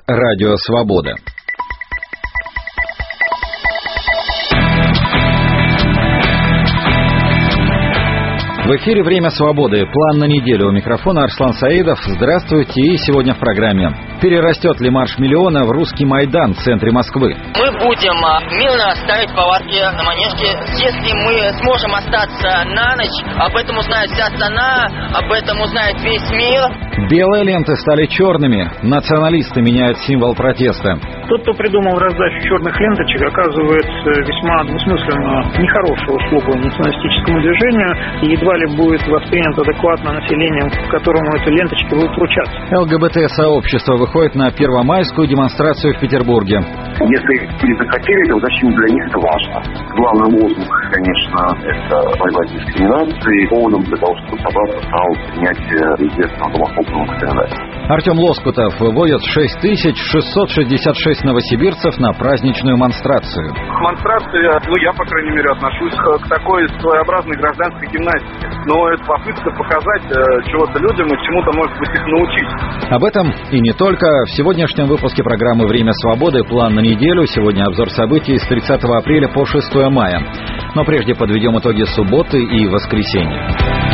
Радио Свобода. В эфире «Время свободы». План на неделю. У микрофона Арслан Саидов. Здравствуйте. И сегодня в программе. Перерастет ли марш миллиона в русский Майдан в центре Москвы? Мы будем мирно ставить палатки на Манежке. Если мы сможем остаться на ночь, об этом узнает вся страна, об этом узнает весь мир. Белые ленты стали черными. Националисты меняют символ протеста. Тот, кто придумал раздачу черных ленточек, оказывает весьма двусмысленно нехорошую услугу националистическому движению и едва ли будет воспринят адекватно населением, которому эти ленточки будут вручаться. ЛГБТ-сообщество выходит на первомайскую демонстрацию в Петербурге. Если люди захотели, то зачем для них это важно? Главный лозунг, конечно, это борьба с дискриминацией. Поводом для того, чтобы собраться, стало принятие известного гомофобного законодательства. Артем Лоскутов выводит 6666 новосибирцев на праздничную монстрацию. Монстрация, я, по крайней мере, отношусь к такой своеобразной гражданской гимнастике. Но это попытка показать чего-то людям и чему-то, может быть, их научить. Об этом и не только. В сегодняшнем выпуске программы «Время свободы» план на неделю. Сегодня обзор событий с 30 апреля по 6 мая. Но прежде подведем итоги субботы и воскресенья.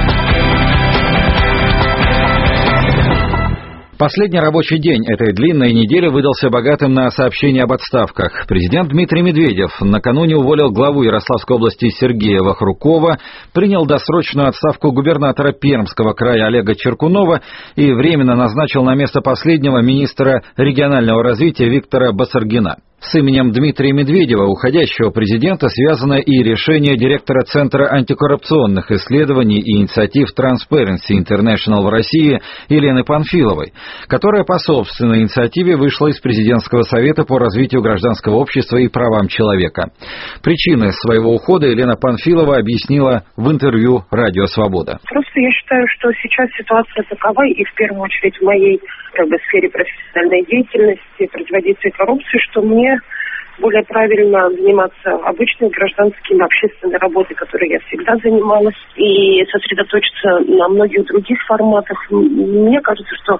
Последний рабочий день этой длинной недели выдался богатым на сообщения об отставках. Президент Дмитрий Медведев накануне уволил главу Ярославской области Сергея Вахрукова, принял досрочную отставку губернатора Пермского края Олега Черкунова и временно назначил на место последнего министра регионального развития Виктора Басаргина. С именем Дмитрия Медведева, уходящего президента, связано и решение директора Центра антикоррупционных исследований и инициатив Transparency International в России Елены Панфиловой, которая по собственной инициативе вышла из президентского совета по развитию гражданского общества и правам человека. Причины своего ухода Елена Панфилова объяснила в интервью «Радио Свобода». Просто я считаю, что сейчас ситуация такова, и в первую очередь в моей сфере профессиональной деятельности, противодействия коррупции, что мне более правильно заниматься обычной гражданской общественной работой, которой я всегда занималась, и сосредоточиться на многих других форматах. Мне кажется, что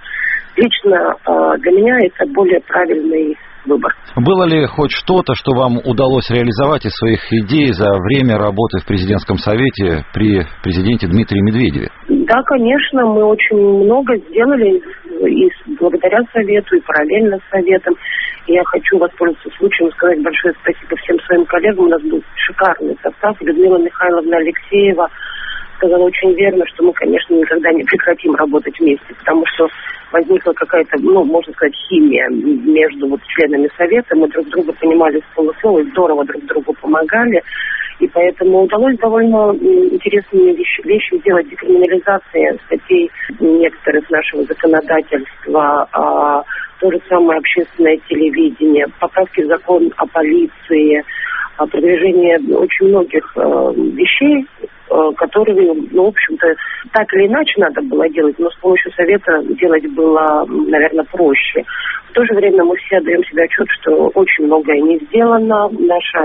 лично для меня это более правильный выбор. Было ли хоть что-то, что вам удалось реализовать из своих идей за время работы в президентском совете при президенте Дмитрии Медведеве? Да, конечно, мы очень много сделали и благодаря совету, и параллельно с советом. Я хочу воспользоваться случаем сказать большое спасибо всем своим коллегам. У нас был шикарный состав. Людмила Михайловна Алексеева сказала очень верно, что мы, конечно, никогда не прекратим работать вместе, потому что возникла какая-то, можно сказать, химия между членами совета. Мы друг друга понимали с полуслова и здорово друг другу помогали. И поэтому удалось довольно интересные вещи сделать. Декриминализация статей некоторых нашего законодательства, то же самое общественное телевидение, поправки в закон о полиции, продвижение очень многих вещей, которые, в общем-то, так или иначе надо было делать, но с помощью совета делать было, наверное, проще. В то же время мы все отдаем себе отчет, что очень многое не сделано. Наша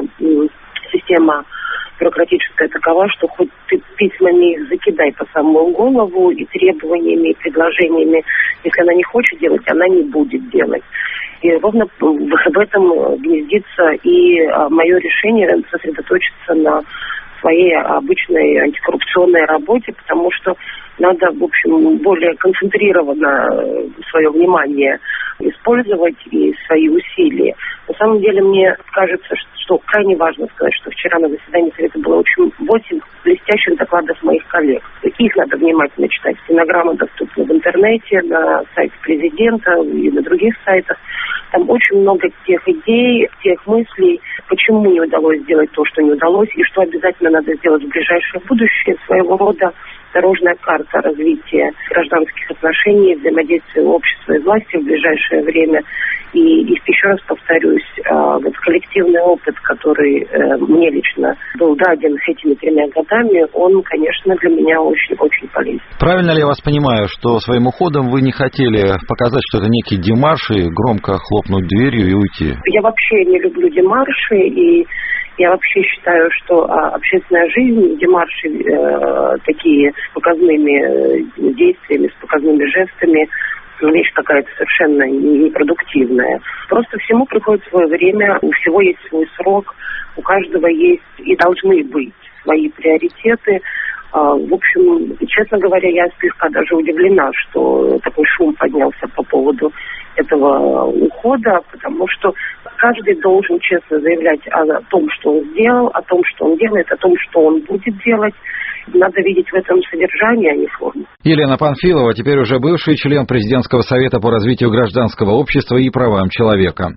система бюрократическая такова, что хоть ты письмами их закидай по самую голову и требованиями, и предложениями, если она не хочет делать, она не будет делать. И ровно в этом гнездится и мое решение сосредоточиться на своей обычной антикоррупционной работе, потому что надо, в общем, более концентрированно свое внимание использовать и свои усилия. На самом деле, мне кажется, что крайне важно сказать, что вчера на заседании Совета было 8 блестящих докладов моих коллег. Их надо внимательно читать. Стенограмма доступна в интернете, на сайте президента и на других сайтах. Там очень много тех идей, тех мыслей, почему не удалось сделать то, что не удалось, и что обязательно надо сделать в ближайшее будущее, своего рода дорожная карта развития гражданских отношений, взаимодействия общества и власти в ближайшее время. И еще раз повторюсь, коллективный опыт, который мне лично был даден этими 3 годами, он, конечно, для меня очень-очень полезен. Правильно ли я вас понимаю, что своим уходом вы не хотели показать, что это некий демарш, и громко хлопнуть дверью и уйти? Я вообще не люблю демарши, и я вообще считаю, что общественная жизнь, демарши такие с показными действиями, с показными жестами, вещь какая-то совершенно непродуктивная. Просто всему приходит свое время, у всего есть свой срок, у каждого есть и должны быть свои приоритеты. В общем, честно говоря, я слегка даже удивлена, что такой шум поднялся по поводу этого ухода, потому что каждый должен честно заявлять о том, что он сделал, о том, что он делает, о том, что он будет делать. Надо видеть в этом содержание, а не форму. Елена Панфилова, теперь уже бывший член Президентского совета по развитию гражданского общества и правам человека.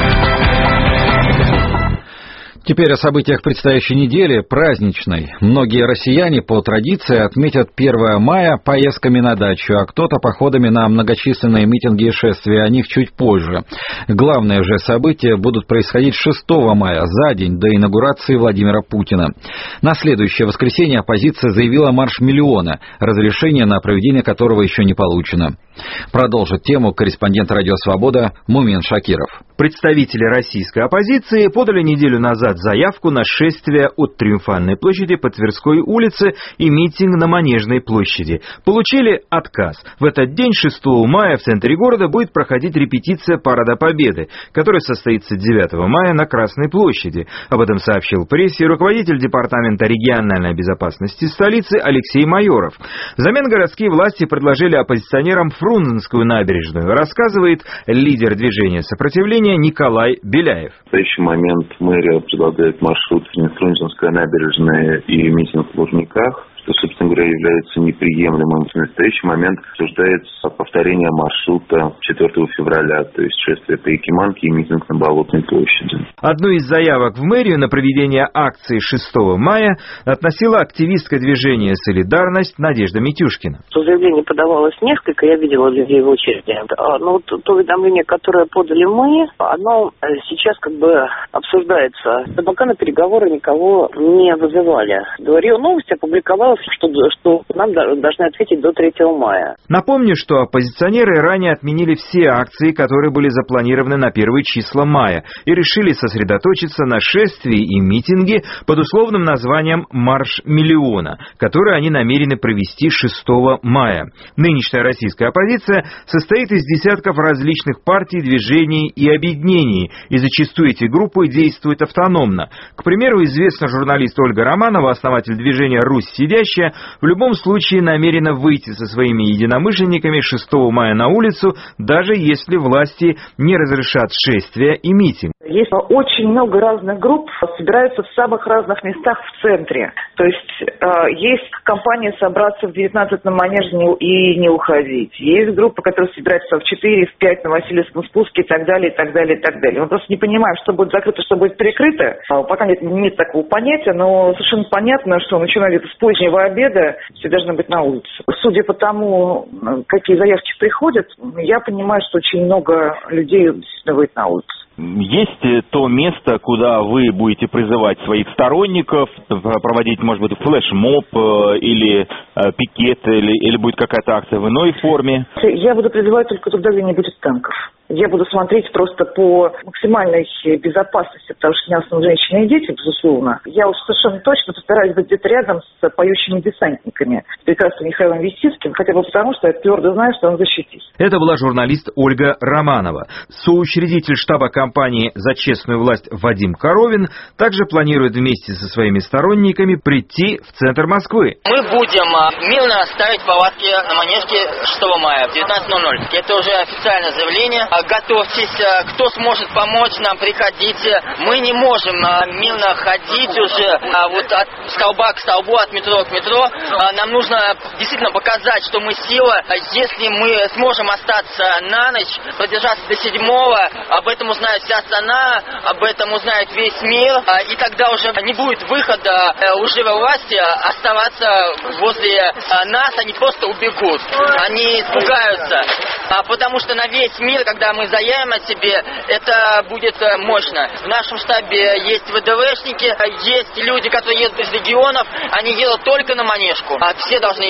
Теперь о событиях предстоящей недели, праздничной. Многие россияне по традиции отметят 1 мая поездками на дачу, а кто-то походами на многочисленные митинги и шествия, о них чуть позже. Главные же события будут происходить 6 мая, за день до инаугурации Владимира Путина. На следующее воскресенье оппозиция заявила марш миллиона, разрешение на проведение которого еще не получено. Продолжит тему корреспондент «Радио Свобода» Мумин Шакиров. Представители российской оппозиции подали неделю назад заявку на шествие от Триумфальной площади по Тверской улице и митинг на Манежной площади. Получили отказ. В этот день, 6 мая, в центре города будет проходить репетиция Парада Победы, которая состоится 9 мая на Красной площади. Об этом сообщил прессе руководитель Департамента региональной безопасности столицы Алексей Майоров. Взамен городские власти предложили оппозиционерам Фрунзенскую набережную, рассказывает лидер движения сопротивления Николай Беляев. В настоящий момент мэрия предлагает маршрут Фрунзенская набережная и митинг в Лужниках, что, собственно говоря, является неприемлемым. В настоящий момент обсуждается повторение маршрута 4 февраля, то есть шествие по Якиманке и митинг на Болотной площади. Одну из заявок в мэрию на проведение акции 6 мая относила активистка движения «Солидарность» Надежда Митюшкина. Заявление подавалось несколько, я видела людей в очереди. Но вот то уведомление, которое подали мы, оно сейчас обсуждается. Но пока на переговоры никого не вызывали. РИА Новости опубликовала, что нам должны ответить до 3 мая. Напомню, что оппозиционеры ранее отменили все акции, которые были запланированы на первые числа мая, и решили сосредоточиться на шествии и митинге под условным названием «Марш миллиона», который они намерены провести 6 мая. Нынешняя российская оппозиция состоит из десятков различных партий, движений и объединений, и зачастую эти группы действуют автономно. К примеру, известный журналист Ольга Романова, основатель движения «Русь сидящая», в любом случае намерена выйти со своими единомышленниками 6 мая на улицу, даже если власти не разрешат шествия и митинг. Есть очень много разных групп, собираются в самых разных местах в центре. То есть есть компания собраться в 19 на Манежной и не уходить. Есть группа, которая собирается в 4, в 5 на Васильевском спуске и так далее, и так далее, и так далее. Мы просто не понимаем, что будет закрыто, что будет прикрыто. Пока нет такого понятия, но совершенно понятно, что начиная где-то с позднего обеда все должны быть на улице. Судя по тому, какие заявки приходят, я понимаю, что очень много людей действительно выйдет на улицу. Есть то место, куда вы будете призывать своих сторонников, проводить, может быть, флешмоб или пикет, или будет какая-то акция в иной форме? Я буду призывать только туда, где не будет танков. Я буду смотреть просто по максимальной безопасности, потому что у меня в основном женщины и дети, безусловно. Я уж совершенно точно постараюсь быть где-то рядом с поющими десантниками, с прекрасным Михаилом Вестицким, хотя бы потому, что я твердо знаю, что он защитит. Это была журналист Ольга Романова. Соучредитель штаба кампании «За честную власть» Вадим Коровин также планирует вместе со своими сторонниками прийти в центр Москвы. Мы будем мирно ставить палатки на Манежке 6 мая в 19:00. Это уже официальное заявление. Готовьтесь, кто сможет помочь нам, приходите. Мы не можем мирно ходить уже вот от столба к столбу, от метро к метро. Нам нужно действительно показать, что мы сила. Если мы сможем остаться на ночь, продержаться до 7-го, об этом узнает вся страна, об этом узнает весь мир, и тогда уже не будет выхода уже во власти оставаться возле нас, они просто убегут, они испугаются, потому что на весь мир, когда мы заявим о себе, это будет мощно. В нашем штабе есть ВДВшники, есть люди, которые едут из регионов, они едут только на Манежку, все должны идти.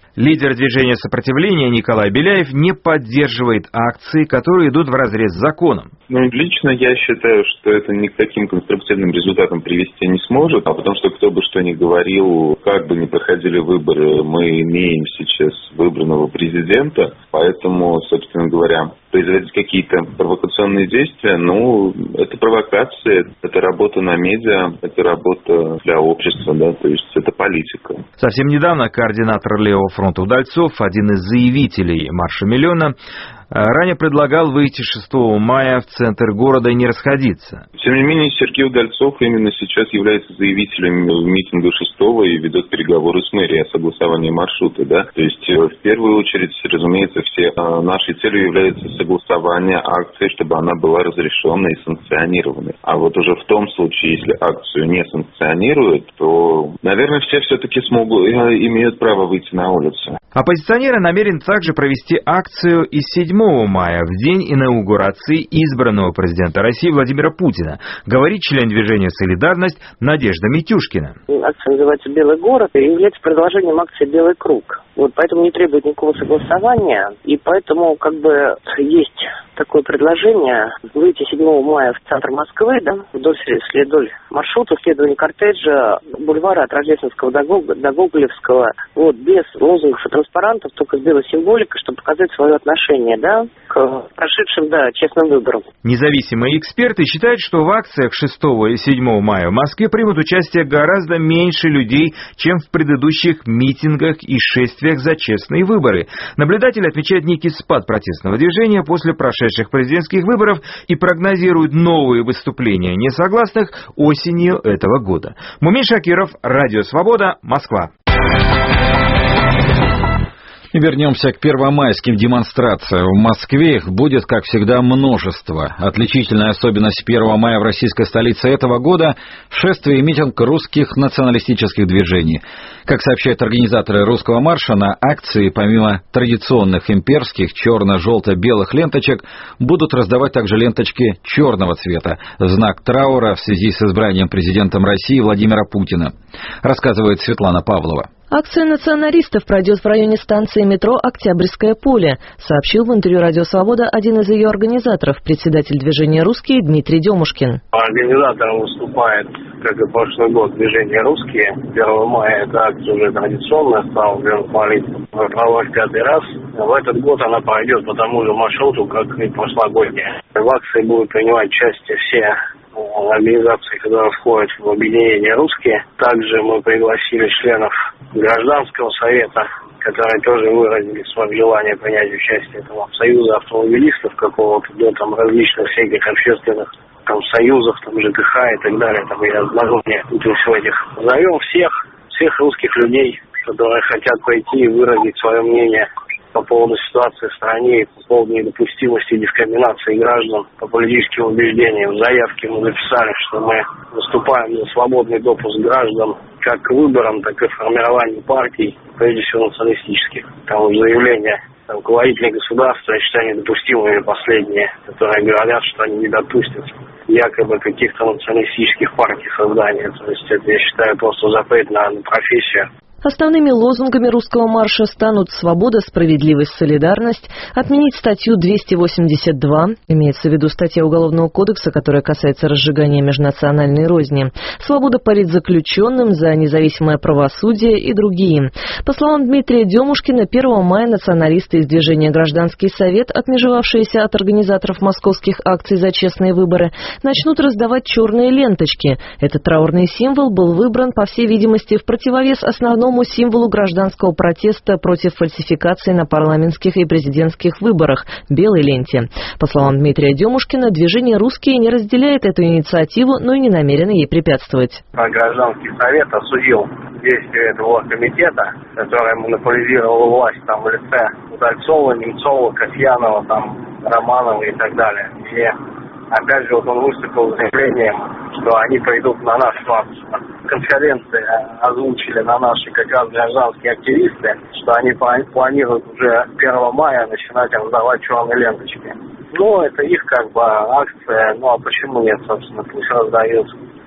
Лидер движения сопротивления Николай Беляев не поддерживает акции, которые идут вразрез с законом. Лично я считаю, что это ни к таким конструктивным результатам привести не сможет, потому что кто бы что ни говорил, как бы ни проходили выборы, мы имеем сейчас выбранного президента, поэтому, собственно говоря, производить какие-то провокационные действия, это провокация, это работа на медиа, это работа для общества, то есть это политика. Совсем недавно координатор Левого фронта Удальцов, один из заявителей марша миллиона, ранее предлагал выйти 6 мая в центр города и не расходиться. Тем не менее, Сергей Удальцов именно сейчас является заявителем митинга 6-го и ведет переговоры с мэрией о согласовании маршрута. То есть, в первую очередь, разумеется, нашей целью является согласование акции, чтобы она была разрешенной и санкционированной. А вот уже в том случае, если акцию не санкционируют, то, наверное, все-таки имеют право выйти на улицу. Оппозиционеры намерены также провести акцию и 7 мая, в день инаугурации избранного президента России Владимира Путина, говорит член движения «Солидарность» Надежда Митюшкина. Акция называется «Белый город» и является продолжением акции «Белый круг». Поэтому не требует никакого согласования, и поэтому есть такое предложение выйти 7 мая в центр Москвы, вдоль маршрута, следования кортежа, бульвара от Рождественского до Гоголевского, без лозунгов и транспарантов, только с белой символикой, чтобы показать свое отношение, к прошедшим, честным выборам. Независимые эксперты считают, что в акциях 6 и 7 мая в Москве примут участие гораздо меньше людей, чем в предыдущих митингах и шествиях за честные выборы. Наблюдатели отмечают некий спад протестного движения после прошедших президентских выборов и прогнозируют новые выступления несогласных осенью этого года. Мумин Шакиров, Радио Свобода, Москва. И вернемся к первомайским демонстрациям. В Москве их будет, как всегда, множество. Отличительная особенность 1 мая в российской столице этого года – шествие и митинг русских националистических движений. Как сообщают организаторы русского марша, на акции, помимо традиционных имперских черно-желто-белых ленточек, будут раздавать также ленточки черного цвета в знак траура в связи с избранием президентом России Владимира Путина, рассказывает Светлана Павлова. Акция националистов пройдет в районе станции метро «Октябрьское поле», сообщил в интервью «Радио Свобода» один из ее организаторов, председатель движения «Русские» Дмитрий Демушкин. Организатором выступает, как и прошлый год, движение «Русские». 1 мая эта акция уже традиционная, стала проводить 5-й раз. В этот год она пройдет по тому же маршруту, как и прошлогодняя. В акции будут принимать участие все организации, которые входят в объединение «Русские». Также мы пригласили членов гражданского совета, которые тоже выразили свое желание принять участие в союза автомобилистов какого-то, различных всяких общественных союзов, ЖКХ и так далее. Я могу всего этих. Зовем всех русских людей, которые хотят пойти и выразить свое мнение по поводу ситуации в стране и по поводу недопустимости дискриминации граждан по политическим убеждениям. В заявке мы записали, что мы выступаем за свободный допуск граждан как к выборам, так и к формированию партий, прежде всего националистических. Заявления руководителей государства, я считаю, недопустимыми последние, которые говорят, что они не допустят якобы каких-то националистических партий создания. То есть это, я считаю, просто запрет на профессию. Основными лозунгами русского марша станут «Свобода, справедливость, солидарность», отменить статью 282, имеется в виду статья Уголовного кодекса, которая касается разжигания межнациональной розни, свобода политзаключенным, за независимое правосудие и другие. По словам Дмитрия Демушкина, 1 мая националисты из движения «Гражданский совет», отмежевавшиеся от организаторов московских акций за честные выборы, начнут раздавать черные ленточки. Этот траурный символ был выбран, по всей видимости, в противовес основному символу гражданского протеста против фальсификации на парламентских и президентских выборах – белой ленте. По словам Дмитрия Демушкина, движение «Русские» не разделяет эту инициативу, но и не намерено ей препятствовать. Гражданский совет осудил действия этого комитета, который монополизировал власть в лице Удальцова, Немцова, Касьянова, Романова и так далее. И опять же, он выступил с заявлением, что они придут на наш марш. Конференции озвучили на наши как раз гражданские активисты, что они планируют уже 1 мая начинать раздавать черные ленточки. Это их акция, а почему нет, собственно, пусть раздают.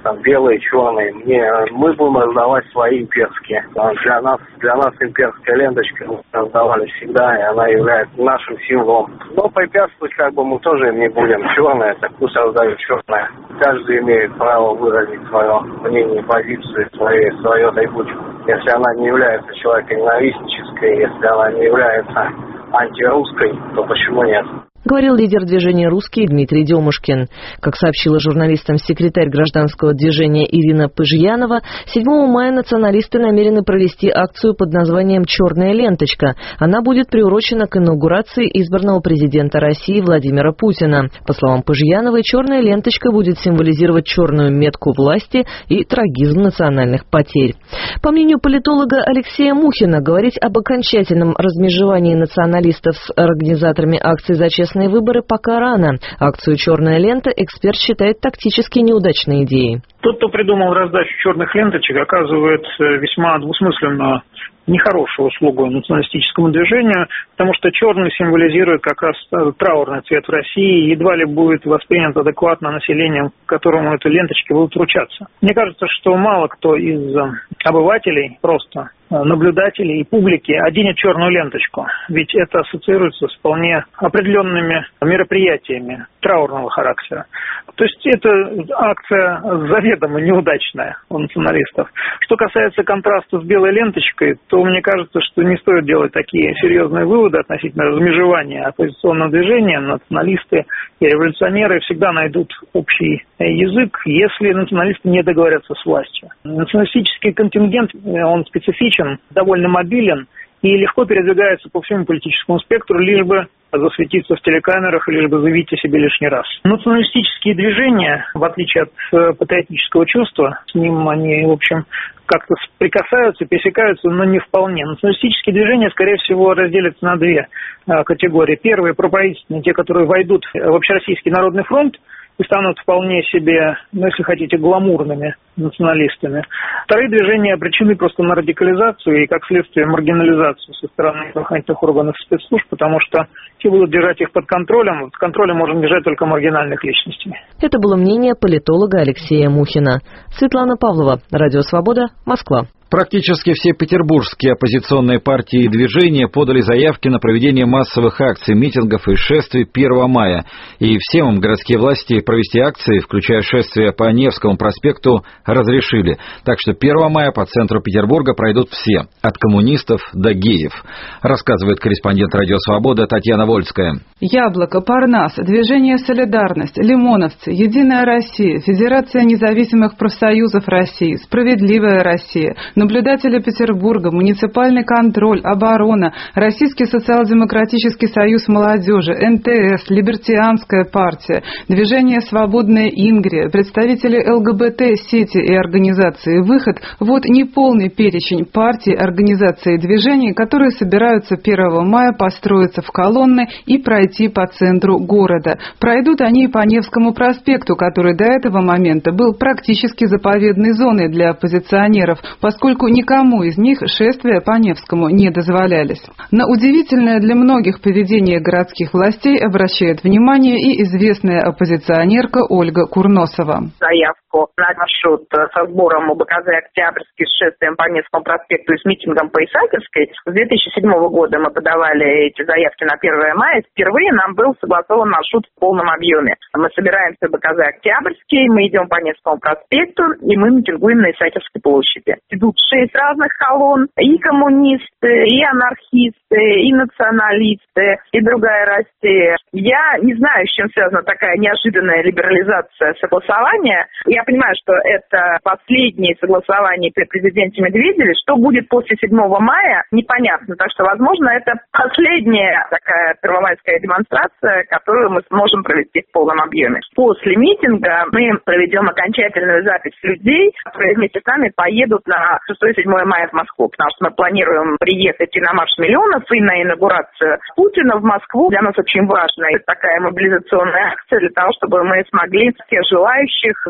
там белые, черные. Мы будем раздавать свои имперские. Для нас имперская ленточка мы раздавали всегда, и она является нашим символом. Но препятствовать мы тоже не будем. Черное, так пусть раздают черное. Каждый имеет право выразить свое мнение, позицию, свою атрибутику. Если она не является человеконенавистнической, если она не является антирусской, то почему нет? Говорил лидер движения «Русские» Дмитрий Демушкин. Как сообщила журналистам секретарь гражданского движения Ирина Пыжьянова, 7 мая националисты намерены провести акцию под названием «Черная ленточка». Она будет приурочена к инаугурации избранного президента России Владимира Путина. По словам Пыжьяновой, черная ленточка будет символизировать черную метку власти и трагизм национальных потерь. По мнению политолога Алексея Мухина, говорить об окончательном размежевании националистов с организаторами акции «За честные выборы» пока рано. Акцию «Черная лента» эксперт считает тактически неудачной идеей. Тот, кто придумал раздачу черных ленточек, оказывает весьма двусмысленную, нехорошую услугу националистическому движению, потому что черный символизирует как раз траурный цвет в России и едва ли будет воспринят адекватно населением, которому эти ленточки будут вручаться. Мне кажется, что мало кто из обывателей, просто наблюдателей и публики оденет черную ленточку, ведь это ассоциируется с вполне определенными мероприятиями траурного характера. То есть это акция заведомо неудачная у националистов. Что касается контраста с белой ленточкой, то мне кажется, что не стоит делать такие серьезные выводы относительно размежевания оппозиционного движения. Националисты и революционеры всегда найдут общий язык, если националисты не договорятся с властью. Националистический контингент, он специфичен, довольно мобилен и легко передвигается по всему политическому спектру, лишь бы засветиться в телекамерах, лишь бы заявить о себе лишний раз. Националистические движения, в отличие от патриотического чувства, с ним они, в общем, как-то прикасаются, пересекаются, но не вполне. Националистические движения, скорее всего, разделятся на две категории. Первые проправительственные, те, которые войдут в Общероссийский народный фронт и станут вполне себе, если хотите, гламурными националистами. Вторые движения обречены просто на радикализацию и, как следствие, маргинализацию со стороны правоохранительных органов и спецслужб, потому что те будут держать их под контролем. Под контролем можно держать только маргинальных личностей. Это было мнение политолога Алексея Мухина. Светлана Павлова, Радио Свобода, Москва. Практически все петербургские оппозиционные партии и движения подали заявки на проведение массовых акций, митингов и шествий 1 мая. И всем им городские власти провести акции, включая шествие по Невскому проспекту, разрешили. Так что 1 мая по центру Петербурга пройдут все, от коммунистов до геев, рассказывает корреспондент Радио Свобода Татьяна Вольская. Яблоко, Парнас, Движение «Солидарность», Лимоновцы, Единая Россия, Федерация независимых профсоюзов России, Справедливая Россия, Наблюдатели Петербурга, Муниципальный контроль, Оборона, Российский социал-демократический союз молодежи, НТС, Либертианская партия, Движение «Свободная Ингрия», представители ЛГБТ-сети и организации «Выход». Вот неполный перечень партий, организаций и движений, которые собираются 1 мая построиться в колонны и пройти по центру города. Пройдут они по Невскому проспекту, который до этого момента был практически заповедной зоной для оппозиционеров, поскольку никому из них шествия по Невскому не дозволялись. На удивительное для многих поведение городских властей обращает внимание и известная оппозиционерка Ольга Курносова. Заявку на маршрут со сбором УБКЗ «Октябрьский» с шествием по Невскому проспекту и с митингом по Исаакиевской. С 2007 года мы подавали эти заявки на 1 мая. Впервые нам был согласован маршрут в полном объеме. Мы собираемся в УБКЗ «Октябрьский», мы идем по Невскому проспекту и мы митингуем на Исаакиевской площади. Идут 6 разных колонн, и коммунисты, и анархисты, и националисты, и другая Россия. Я не знаю, с чем связана такая неожиданная либерализация согласования. Я понимаю, что это последнее согласование при президенте Медведеве. Что будет после 7 мая, непонятно. Так что, возможно, это последняя такая первомайская демонстрация, которую мы сможем провести в полном объеме. После митинга мы проведем окончательную запись людей, которые вместе с нами поедут на 6-7 мая в Москву, потому что мы планируем приехать и на марш миллионов, и на инаугурацию Путина в Москву. Для нас очень важна такая мобилизационная акция для того, чтобы мы смогли всех желающих записать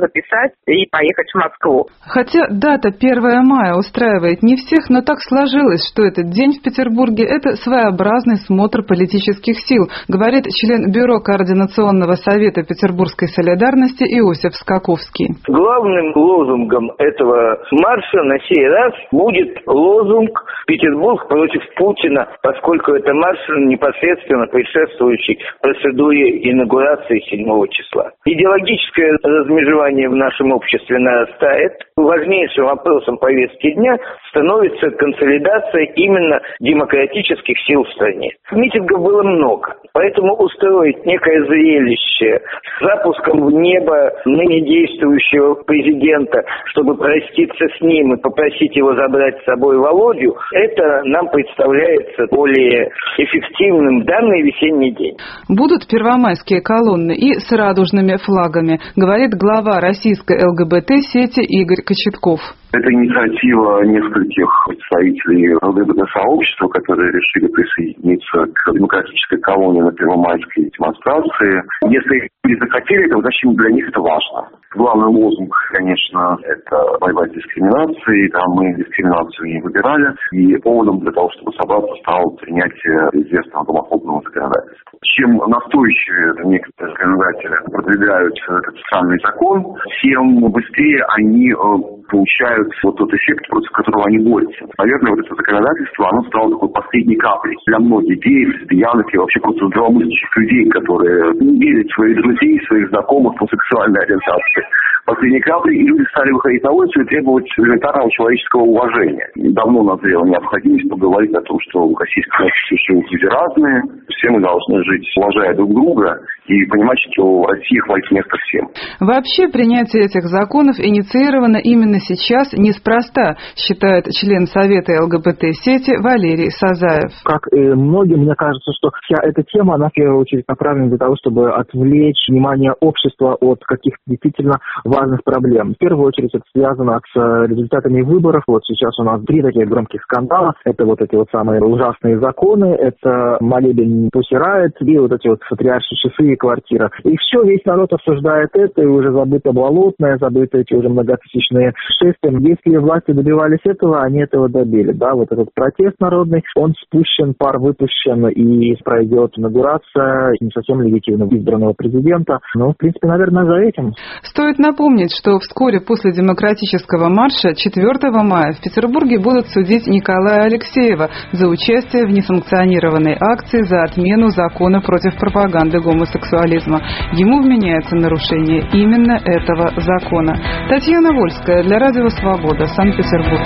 встать и поехать в Москву. Хотя дата 1 мая устраивает не всех, но так сложилось, что этот день в Петербурге – это своеобразный смотр политических сил, говорит член Бюро Координационного совета Петербургской солидарности Иосиф Скаковский. Главным лозунгом этого марша на сей раз будет лозунг «Петербург против Путина», поскольку это марш непосредственно предшествующий процедуре инаугурации 7 числа. Идеологическое размежевание в нашем обществе нарастает. Важнейшим вопросом повестки дня становится консолидация именно демократических сил в стране. Митингов было много, поэтому устроить некое зрелище с запуском в небо ныне действующего президента, чтобы проститься с ним и попросить его забрать с собой Володю, это нам представляется более эффективным в данный весенний день. Будут первомайские колонны и с радужными флагами, говорит глава российской ЛГБТ-сети Игорь Кочетков. Это инициатива нескольких представителей ЛГБТ-сообщества, которые решили присоединиться к демократической колонии на первомайской демонстрации. Если люди захотели этого, значит для них это важно. Главный лозунг, конечно, это борьба с дискриминацией. Там мы дискриминацию не выбирали. И поводом для того, чтобы собраться, стало принятие известного гомофобного законодательства. Чем настойчивее некоторые законодатели продвигают этот социальный закон, тем быстрее они получают вот тот эффект, против которого они борются. Наверное, вот это законодательство, оно стало такой последней каплей для многих геев, лесбиянок и вообще просто здравомыслящих людей, которые не верят в своих друзей, своих знакомых по сексуальной ориентации. Последней каплей, и люди стали выходить на улицу и требовать элементарного человеческого уважения. Давно назрела необходимость поговорить о том, что в российском обществе живут люди разные, все мы должны жить, уважая друг друга, и понимать, что в России хватит места всем. Вообще, принятие этих законов инициировано именно сейчас неспроста, считает член Совета ЛГБТ-сети Валерий Сазаев. Как и многим, мне кажется, что вся эта тема, она в первую очередь направлена для того, чтобы отвлечь внимание общества от каких-то действительно важных проблем. В первую очередь это связано с результатами выборов. Вот сейчас у нас 3 таких громких скандала. Это вот эти вот самые ужасные законы, это молебен Pussy Riot и вот эти вот патриаршие часы и квартира. И все, весь народ обсуждает это, и уже забыто Болотное, забыто эти уже многотысячные шествия. Если власти добивались этого, они этого добили. Да, вот этот протест народный, он спущен, пар выпущен, и пройдет инаугурация не совсем легитимно избранного президента. Ну, в принципе, наверное, за этим. Стоит напомнить, что вскоре после демократического марша 4 мая в Петербурге будут судить Николая Алексеева за участие в несанкционированной акции за отмену закона против пропаганды гомосексуализма. Ему вменяется нарушение именно этого закона. Татьяна Вольская для Радио Свобода, Санкт-Петербург.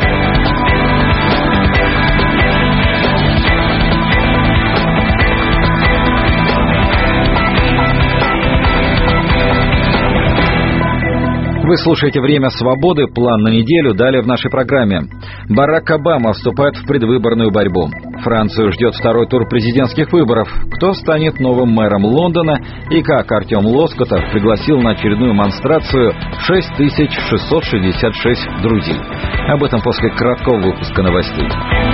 Вы слушаете «Время свободы», план на неделю, далее в нашей программе. Барак Обама вступает в предвыборную борьбу. Францию ждет второй тур президентских выборов. Кто станет новым мэром Лондона и как Артем Лоскутов пригласил на очередную монстрацию 6666 друзей. Об этом после краткого выпуска новостей.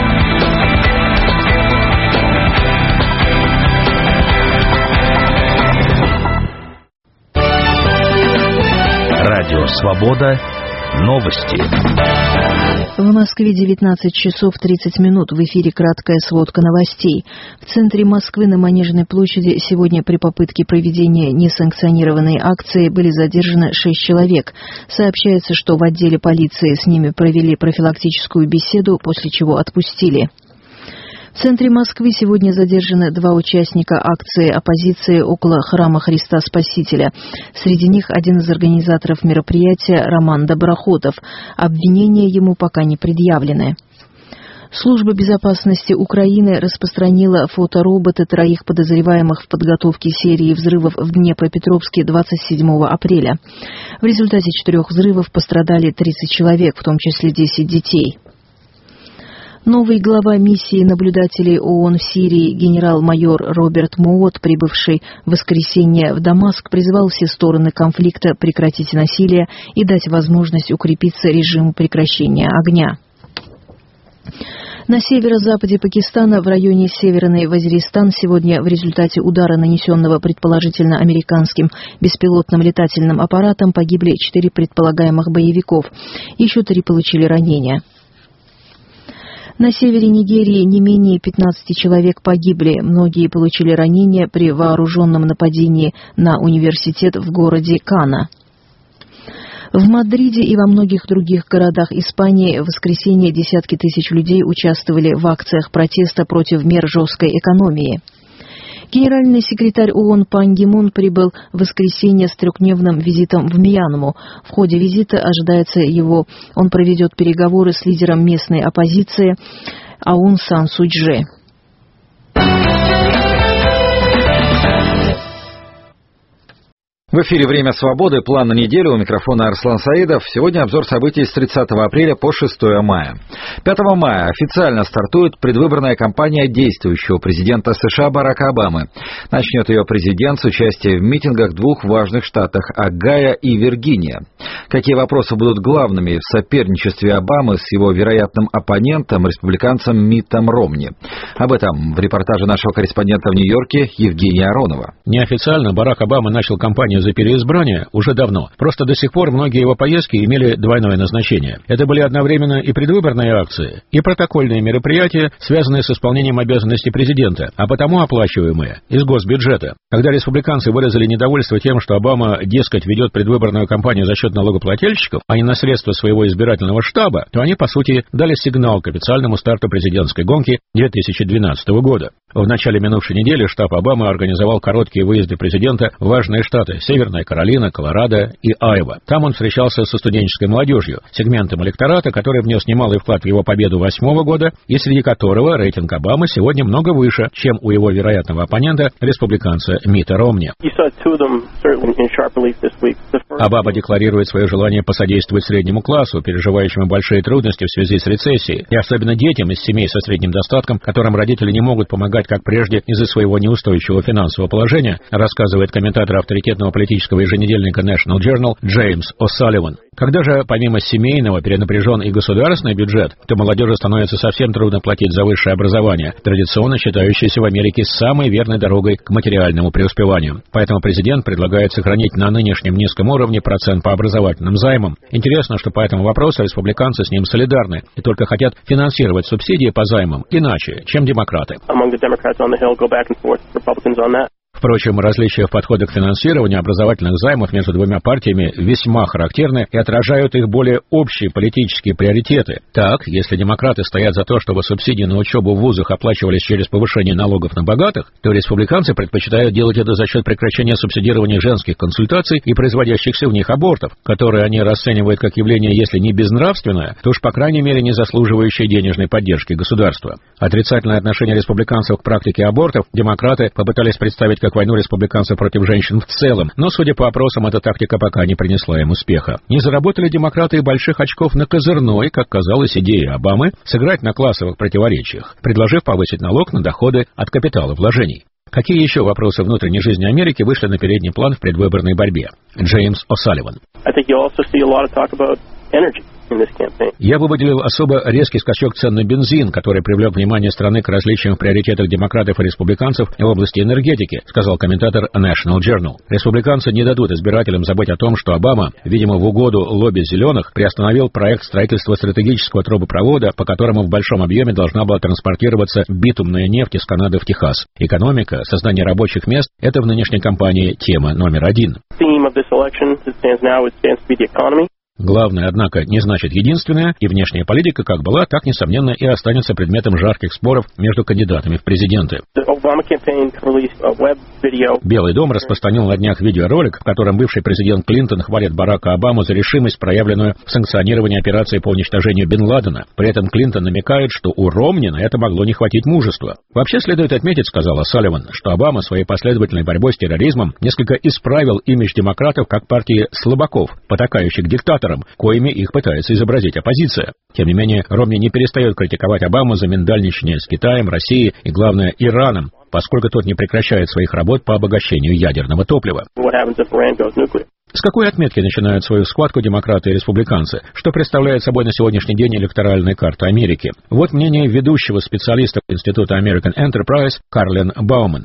Радио «Свобода». Новости. В Москве 19 часов 30 минут. В эфире краткая сводка новостей. В центре Москвы на Манежной площади сегодня при попытке проведения несанкционированной акции были задержаны 6 человек. Сообщается, что в отделе полиции с ними провели профилактическую беседу, после чего отпустили. В центре Москвы сегодня задержаны 2 участника акции оппозиции около храма Христа Спасителя. Среди них один из организаторов мероприятия Роман Доброходов. Обвинения ему пока не предъявлены. Служба безопасности Украины распространила фотороботы 3 подозреваемых в подготовке серии взрывов в Днепропетровске 27 апреля. В результате 4 взрывов пострадали 30 человек, в том числе 10 детей. Новый глава миссии наблюдателей ООН в Сирии генерал-майор Роберт Моот, прибывший в воскресенье в Дамаск, призвал все стороны конфликта прекратить насилие и дать возможность укрепиться режиму прекращения огня. На северо-западе Пакистана, в районе Северный Вазиристан, сегодня в результате удара, нанесенного предположительно американским беспилотным летательным аппаратом, погибли 4 предполагаемых боевиков. Еще 3 получили ранения. На севере Нигерии не менее 15 человек погибли. Многие получили ранения при вооруженном нападении на университет в городе Кано. В Мадриде и во многих других городах Испании в воскресенье десятки тысяч людей участвовали в акциях протеста против мер жесткой экономии. Генеральный секретарь ООН Пан Ги Мун прибыл в воскресенье с 3-дневным визитом в Мьянму. В ходе визита ожидается он проведет переговоры с лидером местной оппозиции Аун Сан Су Чжи. В эфире «Время свободы». План на неделю. У микрофона Арслан Саидов. Сегодня обзор событий с 30 апреля по 6 мая. 5 мая официально стартует предвыборная кампания действующего президента США Барака Обамы. Начнет ее президент с участия в митингах в 2 важных штатах – Огайо и Виргиния. Какие вопросы будут главными в соперничестве Обамы с его вероятным оппонентом, республиканцем Миттом Ромни? Об этом в репортаже нашего корреспондента в Нью-Йорке Евгения Аронова. Неофициально Барак Обама начал кампанию за переизбрание уже давно. Просто до сих пор многие его поездки имели двойное назначение. Это были одновременно и предвыборные акции, и протокольные мероприятия, связанные с исполнением обязанностей президента, а потому оплачиваемые из госбюджета. Когда республиканцы выразили недовольство тем, что Обама, дескать, ведет предвыборную кампанию за счет налогоплательщиков, а не на средства своего избирательного штаба, то они, по сути, дали сигнал к официальному старту президентской гонки 2012 года. В начале минувшей недели штаб Обамы организовал короткие выезды президента в важные штаты – Северная Каролина, Колорадо и Айова. Там он встречался со студенческой молодежью, сегментом электората, который внес немалый вклад в его победу 2008 года, и среди которого рейтинг Обамы сегодня много выше, чем у его вероятного оппонента, республиканца Митта Ромни. Обама декларирует свое желание посодействовать среднему классу, переживающему большие трудности в связи с рецессией, и особенно детям из семей со средним достатком, которым родители не могут помогать как прежде из-за своего неустойчивого финансового положения, рассказывает комментатор авторитетного политического еженедельника National Journal Джеймс О'Салливан. Когда же, помимо семейного, перенапряжен и государственный бюджет, то молодежи становится совсем трудно платить за высшее образование, традиционно считающееся в Америке самой верной дорогой к материальному преуспеванию. Поэтому президент предлагает сохранить на нынешнем низком уровне процент по образовательным займам. Интересно, что по этому вопросу республиканцы с ним солидарны и только хотят финансировать субсидии по займам иначе, чем демократы. Впрочем, различия в подходах к финансированию образовательных займов между двумя партиями весьма характерны и отражают их более общие политические приоритеты. Так, если демократы стоят за то, чтобы субсидии на учебу в вузах оплачивались через повышение налогов на богатых, то республиканцы предпочитают делать это за счет прекращения субсидирования женских консультаций и производящихся в них абортов, которые они расценивают как явление, если не безнравственное, то уж по крайней мере не заслуживающее денежной поддержки государства. Отрицательное отношение республиканцев к практике абортов демократы попытались представить как войну республиканцев против женщин в целом, но, судя по опросам, эта тактика пока не принесла им успеха. Не заработали демократы и больших очков на козырной, как казалось, идее Обамы, сыграть на классовых противоречиях, предложив повысить налог на доходы от капитала вложений. Какие еще вопросы внутренней жизни Америки вышли на передний план в предвыборной борьбе? Джеймс О'Салливан. Я бы выделил особо резкий скачок цен на бензин, который привлек внимание страны к различиям в приоритетах демократов и республиканцев в области энергетики, сказал комментатор National Journal. Республиканцы не дадут избирателям забыть о том, что Обама, видимо, в угоду лобби зеленых, приостановил проект строительства стратегического трубопровода, по которому в большом объеме должна была транспортироваться битумная нефть из Канады в Техас. Экономика, создание рабочих мест – это в нынешней кампании тема номер 1. Главное, однако, не значит единственное, и внешняя политика как была, так, несомненно, и останется предметом жарких споров между кандидатами в президенты. Белый дом распространил на днях видеоролик, в котором бывший президент Клинтон хвалит Барака Обаму за решимость, проявленную в санкционировании операции по уничтожению Бен Ладена. При этом Клинтон намекает, что у Ромни на это могло не хватить мужества. Вообще следует отметить, сказал О'Салливан, что Обама своей последовательной борьбой с терроризмом несколько исправил имидж демократов как партии слабаков, потакающих диктаторам, коими их пытается изобразить оппозиция. Тем не менее, Ромни не перестает критиковать Обаму за миндальничание с Китаем, Россией и, главное, Ираном, поскольку тот не прекращает своих работ по обогащению ядерного топлива. С какой отметки начинают свою схватку демократы и республиканцы? Что представляет собой на сегодняшний день электоральная карта Америки? Вот мнение ведущего специалиста Института American Enterprise Карлин Бауман.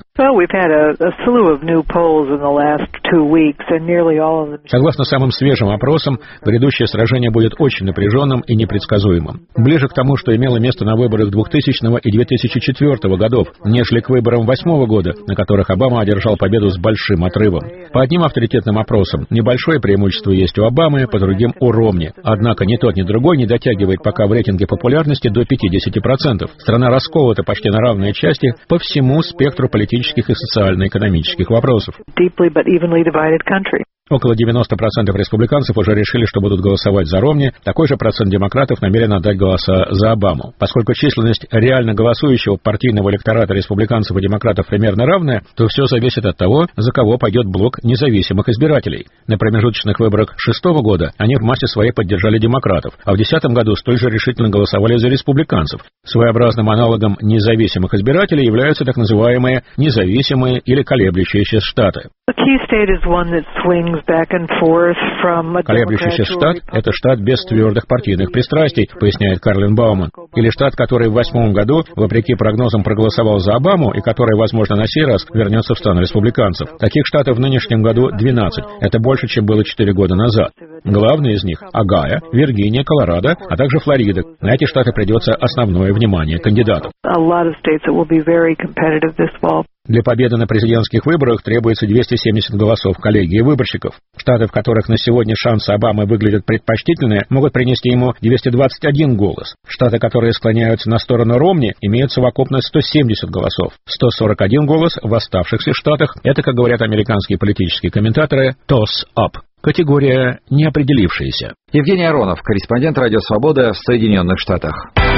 Согласно самым свежим опросам, грядущее сражение будет очень напряженным и непредсказуемым. Ближе к тому, что имело место на выборах 2000 и 2004 годов, нежели к выборам 2008 года, на которых Обама одержал победу с большим отрывом. По одним авторитетным опросам, небольшое преимущество есть у Обамы, по другим у Ромни. Однако ни тот, ни другой не дотягивает пока в рейтинге популярности до 50%. Страна расковата почти на равные части по всему спектру политических и социально-экономических вопросов. Около 90% республиканцев уже решили, что будут голосовать за Ромни. Такой же процент демократов намерен отдать голоса за Обаму. Поскольку численность реально голосующего партийного электората республиканцев и демократов примерно равная, то все зависит от того, за кого пойдет блок независимых избирателей. На промежуточных выборах 2006 года они в массе своей поддержали демократов, а в 2010 году столь же решительно голосовали за республиканцев. Своеобразным аналогом независимых избирателей являются так называемые независимые или колеблющиеся штаты. Колеблющийся штат – это штат без твердых партийных пристрастий, поясняет Карлин Бауман. Или штат, который в 2008 году, вопреки прогнозам, проголосовал за Обаму и который, возможно, на сей раз вернется в стан республиканцев. Таких штатов в нынешнем году 12. Это больше, чем было 4 года назад. Главные из них – Огайо, Виргиния, Колорадо, а также Флорида. На эти штаты придется основное внимание кандидатов. Для победы на президентских выборах требуется 270 голосов коллегии выборщиков. Штаты, в которых на сегодня шансы Обамы выглядят предпочтительные, могут принести ему 221 голос. Штаты, которые склоняются на сторону Ромни, имеют совокупно 170 голосов. 141 голос в оставшихся штатах – это, как говорят американские политические комментаторы, toss-up. Категория «неопределившаяся». Евгений Аронов, корреспондент «Радио Свобода» в Соединенных Штатах.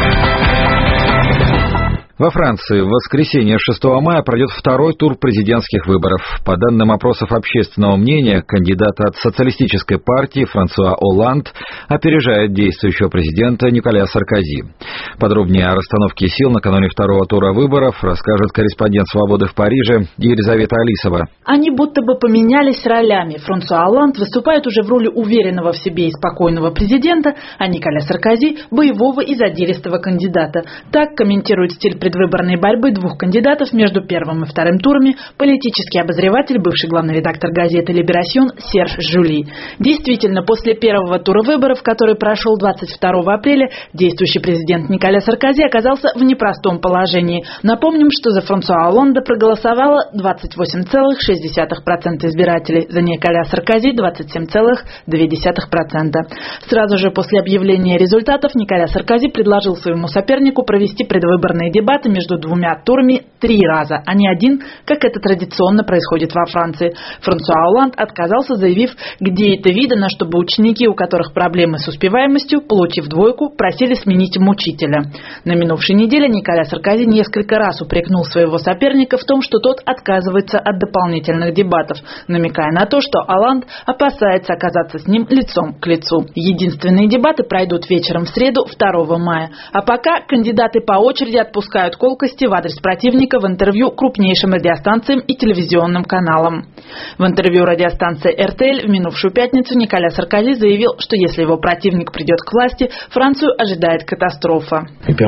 Во Франции в воскресенье 6 мая пройдет второй тур президентских выборов. По данным опросов общественного мнения, кандидат от социалистической партии Франсуа Олланд опережает действующего президента Николя Саркози. Подробнее о расстановке сил накануне второго тура выборов расскажет корреспондент «Свободы» в Париже Елизавета Алисова. Они будто бы поменялись ролями. Франсуа Олланд выступает уже в роли уверенного в себе и спокойного президента, а Николя Саркози – боевого и задиристого кандидата. Так комментирует стиль предвыборной борьбы двух кандидатов между первым и вторым турами политический обозреватель, бывший главный редактор газеты «Либерасьон» Серж Жюли. Действительно, после первого тура выборов, который прошел 22 апреля, действующий президент Николя Саркози оказался в непростом положении. Напомним, что за Франсуа Олланда проголосовало 28,6% избирателей, за Николя Саркози 27,2%. Сразу же после объявления результатов Николя Саркози предложил своему сопернику провести предвыборные дебаты между двумя турами 3 раза, а не один, как это традиционно происходит во Франции. Франсуа Олланд отказался, заявив, где это видано, чтобы ученики, у которых проблемы с успеваемостью, получив двойку, просили сменить им учителя. На минувшей неделе Николя Саркози несколько раз упрекнул своего соперника в том, что тот отказывается от дополнительных дебатов, намекая на то, что Олланд опасается оказаться с ним лицом к лицу. Единственные дебаты пройдут вечером в среду 2 мая. А пока кандидаты по очереди отпускают колкости в адрес противника в интервью крупнейшим радиостанциям и телевизионным каналам. В интервью радиостанции RTL в минувшую пятницу Николя Саркози заявил, что если его противник придет к власти, Францию ожидает катастрофа.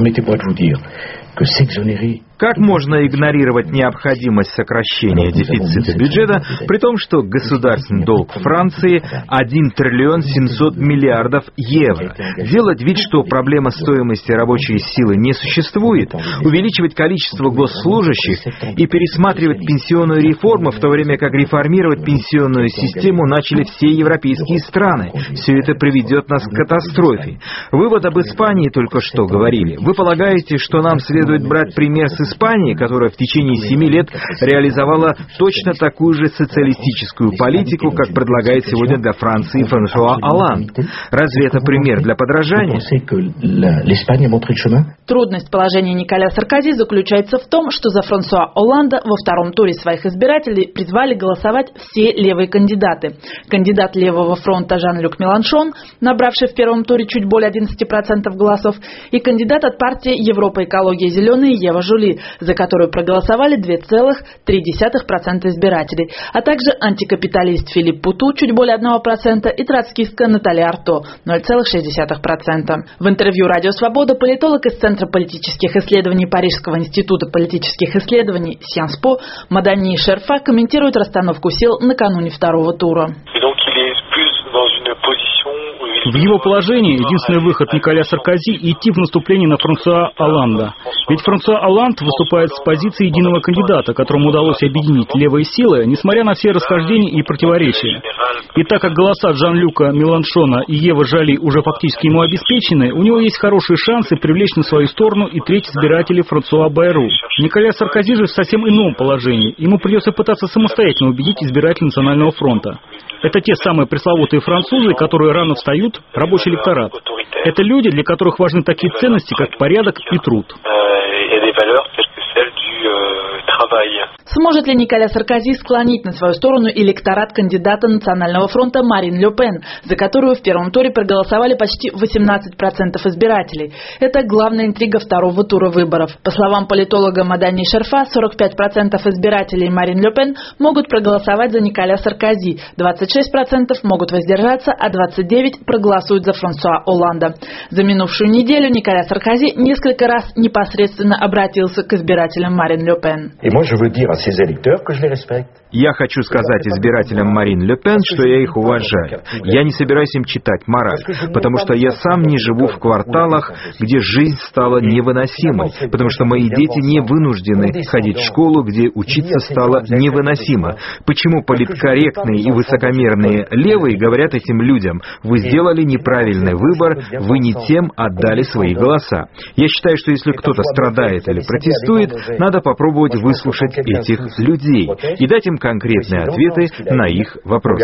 Как можно игнорировать необходимость сокращения дефицита бюджета, при том, что государственный долг Франции 1 триллион 700 миллиардов евро? Делать вид, что проблема стоимости рабочей силы не существует, увеличивать количество госслужащих и пересматривать пенсионную реформу, в то время как реформировать пенсионную систему начали все европейские страны. Все это приведет нас к катастрофе. Вывод об Испании только что говорили. Вы полагаете, что нам следует брать пример с Испании, которая в течение 7 лет реализовала точно такую же социалистическую политику, как предлагает сегодня для Франции Франсуа Олланд? Разве это пример для подражания? Трудность положения Николя Саркози заключается в том, что за Франсуа Олланда во втором туре своих избирателей призвали голосовать все левые кандидаты. Кандидат Левого фронта Жан-Люк Меланшон, набравший в первом туре чуть более 11% голосов, и кандидат от партии Европа, экология, «Зеленые» Ева Жули, за которую проголосовали 2,3% избирателей, а также антикапиталист Филипп Путу чуть более 1% и троцкистка Наталья Арто 0,6%. В интервью «Радио Свобода» политолог из Центра политических исследований Парижского института политических исследований Sciences Po Мадани Шерфа комментирует расстановку сил накануне второго тура. В его положении единственный выход Николя Саркози – идти в наступление на Франсуа Олланда. Ведь Франсуа Олланд выступает с позиции единого кандидата, которому удалось объединить левые силы, несмотря на все расхождения и противоречия. И так как голоса Жан-Люка Меланшона и Евы Жали уже фактически ему обеспечены, у него есть хорошие шансы привлечь на свою сторону и треть избирателей Франсуа Байру. Николя Саркози же в совсем ином положении. Ему придется пытаться самостоятельно убедить избирателей Национального фронта. Это те самые пресловутые французы, которые рано встают, рабочий электорат. Это люди, для которых важны такие ценности, как порядок и труд. Сможет ли Николя Саркози склонить на свою сторону электорат кандидата Национального фронта Марин Ле Пен, за которую в первом туре проголосовали почти 18% избирателей? Это главная интрига второго тура выборов. По словам политолога Мадани Шерфа, 45% избирателей Марин Ле Пен могут проголосовать за Николя Саркози, 26% могут воздержаться, а 29% проголосуют за Франсуа Олланда. За минувшую неделю Николя Саркози несколько раз непосредственно обратился к избирателям Марин Ле Пен. Я хочу сказать избирателям Марин Ле Пен, что я их уважаю. Я не собираюсь им читать мораль, потому что я сам не живу в кварталах, где жизнь стала невыносимой, потому что мои дети не вынуждены ходить в школу, где учиться стало невыносимо. Почему политкорректные и высокомерные левые говорят этим людям: вы сделали неправильный выбор, вы не тем отдали свои голоса. Я считаю, что если кто-то страдает или протестует, надо попробовать выслушать этих людей и дать им конкретные ответы на их вопросы.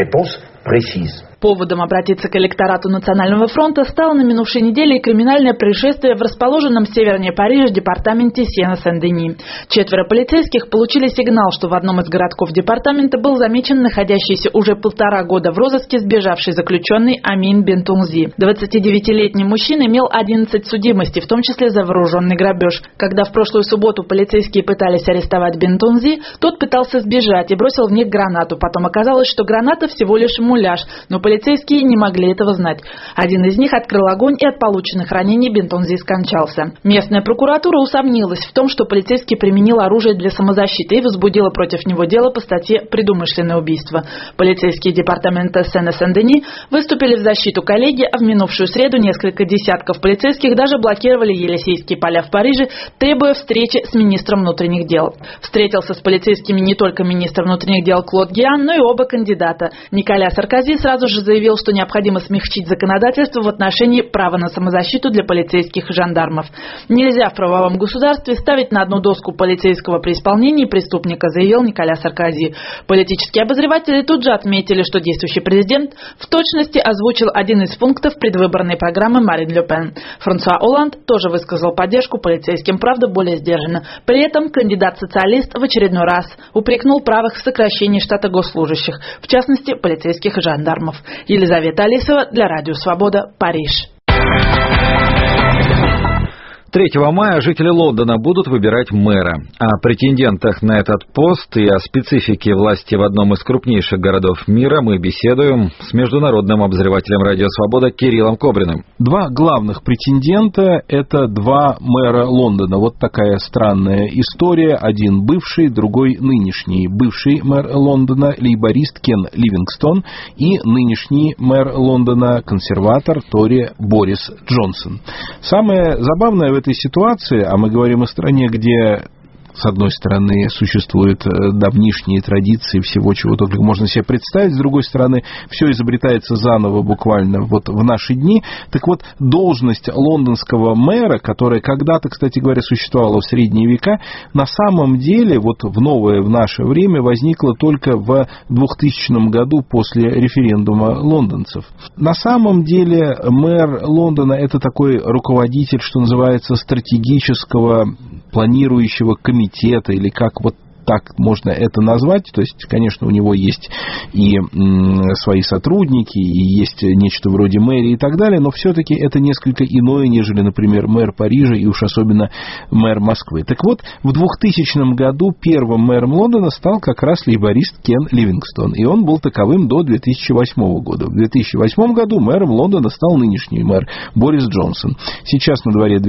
Поводом обратиться к электорату Национального фронта стало на минувшей неделе и криминальное происшествие в расположенном севернее Парижа департаменте Сена-Сен-Дени. 4 полицейских получили сигнал, что в одном из городков департамента был замечен находящийся уже 1,5 года в розыске сбежавший заключенный Амин Бентунзи. 29-летний мужчина имел 11 судимостей, в том числе за вооруженный грабеж. Когда в прошлую субботу полицейские пытались арестовать Бентунзи, тот пытался сбежать и бросил в них гранату. Потом оказалось, что граната всего лишь муляж, но полицейские не могли этого знать. Один из них открыл огонь, и от полученных ранений Бентунзи скончался. Местная прокуратура усомнилась в том, что полицейский применил оружие для самозащиты и возбудила против него дело по статье «Предумышленное убийство». Полицейские департамента Сена-Сен-Дени выступили в защиту коллеги, а в минувшую среду несколько десятков полицейских даже блокировали Елисейские поля в Париже, требуя встречи с министром внутренних дел. Встретился с полицейскими не только министр внутренних дел Клод Гиан, но и оба кандидата. Николя Саркози сразу же заявил, что необходимо смягчить законодательство в отношении права на самозащиту для полицейских и жандармов. Нельзя в правовом государстве ставить на одну доску полицейского при исполнении преступника, заявил Николя Саркози. Политические обозреватели тут же отметили, что действующий президент в точности озвучил один из пунктов предвыборной программы Марин Ле Пен. Франсуа Олланд тоже высказал поддержку полицейским, правда, более сдержанно. При этом кандидат-социалист в очередной раз упрекнул правых в сокращении штата госслужащих, в частности, полицейских и жандармов. Елизавета Алисова для Радио Свобода, Париж. 3 мая жители Лондона будут выбирать мэра. О претендентах на этот пост и о специфике власти в одном из крупнейших городов мира мы беседуем с международным обозревателем Радио Свобода Кириллом Кобриным. 2 главных претендента – это 2 мэра Лондона. Вот такая странная история. Один бывший, другой нынешний. Бывший мэр Лондона – лейборист Кен Ливингстон и нынешний мэр Лондона – консерватор Тори Борис Джонсон. Самое забавное в этой ситуации, а мы говорим о стране, где с одной стороны существуют давнишние традиции всего, чего только можно себе представить, с другой стороны все изобретается заново буквально вот в наши дни. Так вот, должность лондонского мэра, которая когда-то, кстати говоря, существовала в средние века, на самом деле вот в новое, в наше время возникла только в 2000 году после референдума лондонцев. На самом деле мэр Лондона — это такой руководитель, что называется, стратегического планирующего комитета, или как вот так можно это назвать. То есть, конечно, у него есть и свои сотрудники, и есть нечто вроде мэрии и так далее, но все-таки это несколько иное, нежели, например, мэр Парижа и уж особенно мэр Москвы. Так вот, в 2000 году первым мэром Лондона стал как раз лейборист Кен Ливингстон, и он был таковым до 2008 года. В 2008 году мэром Лондона стал нынешний мэр Борис Джонсон. Сейчас на дворе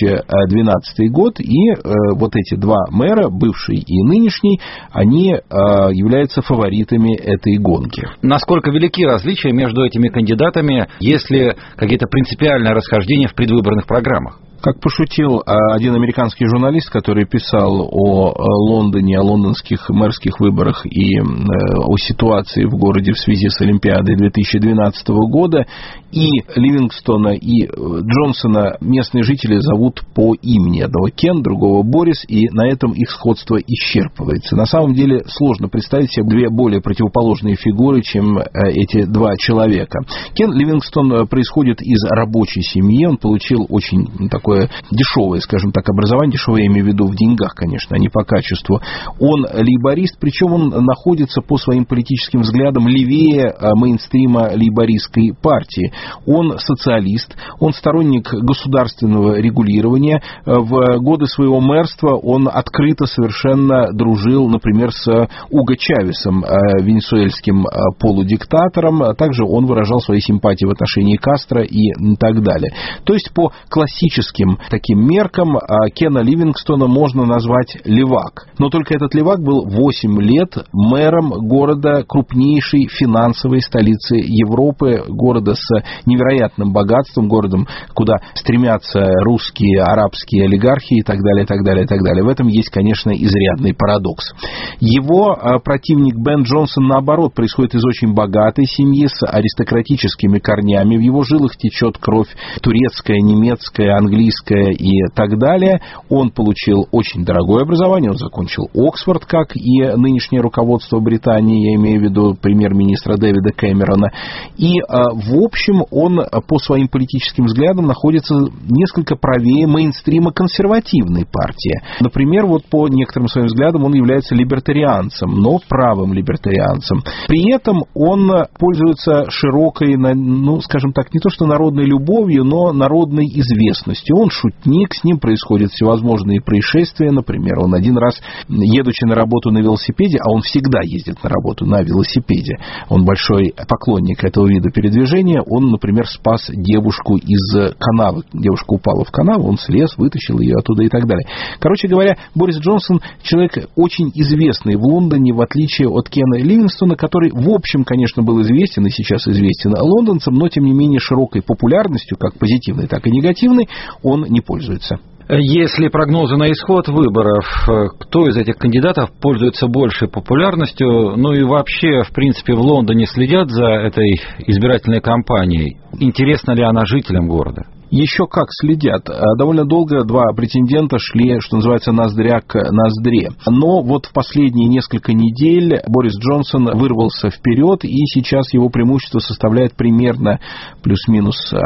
2012 год, и вот эти два мэра, бывший и нынешний, они являются фаворитами этой гонки. Насколько велики различия между этими кандидатами, есть ли какие-то принципиальные расхождения в предвыборных программах? Как пошутил один американский журналист, который писал о Лондоне, о лондонских мэрских выборах и о ситуации в городе в связи с Олимпиадой 2012 года, и Ливингстона, и Джонсона местные жители зовут по имени. Одного Кен, другого Борис, и на этом их сходство исчерпывается. На самом деле сложно представить себе две более противоположные фигуры, чем эти два человека. Кен Ливингстон происходит из рабочей семьи, он получил очень такое дешевое, скажем так, образование, дешевое я имею в виду в деньгах, конечно, а не по качеству. Он лейборист, причем он находится по своим политическим взглядам левее мейнстрима лейбористской партии. Он социалист, он сторонник государственного регулирования. В годы своего мэрства он открыто совершенно дружил, например, с Уго Чавесом, венесуэльским полудиктатором, а также он выражал свои симпатии в отношении Кастро и так далее. То есть по классическим таким меркам Кена Ливингстона можно назвать левак. Но только этот левак был 8 лет мэром города, крупнейшей финансовой столицы Европы, города с невероятным богатством, городом, куда стремятся русские, арабские олигархи и так далее, и так далее, и так далее. В этом есть, конечно, изрядный парадокс. Его противник Бен Джонсон, наоборот, происходит из очень богатой семьи с аристократическими корнями. В его жилах течет кровь турецкая, немецкая, английская и так далее. Он получил очень дорогое образование, он закончил Оксфорд, как и нынешнее руководство Британии, я имею в виду премьер-министра Дэвида Кэмерона. И, в общем, он по своим политическим взглядам находится несколько правее мейнстрима консервативной партии. Например, вот по некоторым своим взглядам он является либертарианцем, но правым либертарианцем. При этом он пользуется широкой, ну, скажем так, не то что народной любовью, но народной известностью. Он шутник, с ним происходят всевозможные происшествия. Например, он один раз, едучи на работу на велосипеде, а он всегда ездит на работу на велосипеде, он большой поклонник этого вида передвижения, он, например, спас девушку из канавы. Девушка упала в канаву, он слез, вытащил ее оттуда и так далее. Короче говоря, Борис Джонсон человек очень известный в Лондоне, в отличие от Кена Ливингстона, который, в общем, конечно, был известен и сейчас известен лондонцам, но, тем не менее, широкой популярностью, как позитивной, так и негативной, он не пользуется. Если прогнозы на исход выборов, кто из этих кандидатов пользуется большей популярностью, ну и вообще, в принципе, в Лондоне следят за этой избирательной кампанией? Интересна ли она жителям города? Еще как следят. Довольно долго два претендента шли, что называется, ноздря к ноздре. Но вот в последние несколько недель Борис Джонсон вырвался вперед, и сейчас его преимущество составляет примерно плюс-минус 1%,